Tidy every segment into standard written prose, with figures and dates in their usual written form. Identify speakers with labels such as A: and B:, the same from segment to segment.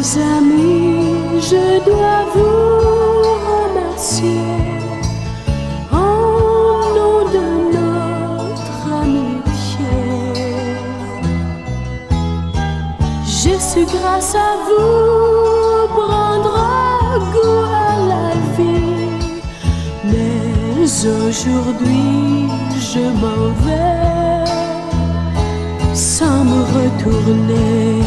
A: amis, je dois vous remercier en nom de notre amitié. J'ai su grâce à vous prendre goût à la vie, mais aujourd'hui je m'en vais sans me retourner.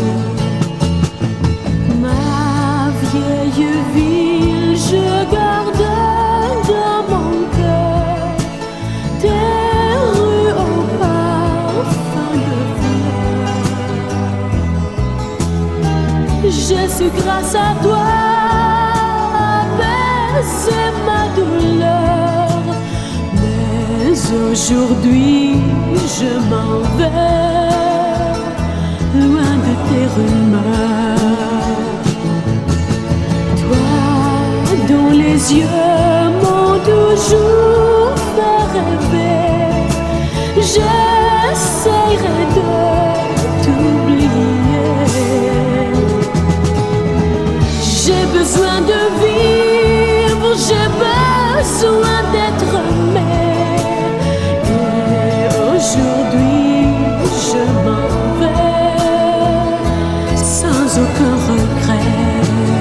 A: Ma vieille ville, je garde dans mon cœur des rues au parfum de fleurs. J'ai su grâce à toi apaiser ma douleur, mais aujourd'hui je m'en vais loin de tes rumeurs. Toi dont les yeux m'ont toujours fait rêver, j'essayerai de t'oublier. J'ai besoin de vivre, j'ai besoin d'être aimé, et aujourd'hui je m'en vais sans aucun regret.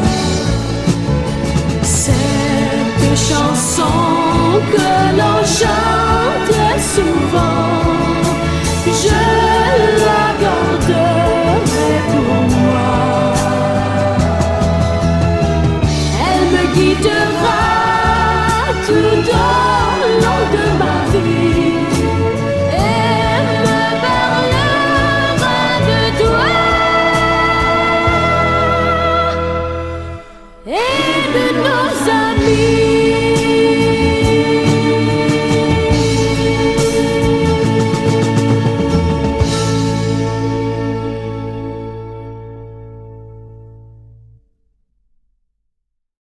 A: Cette chanson que l'on chante souvent, je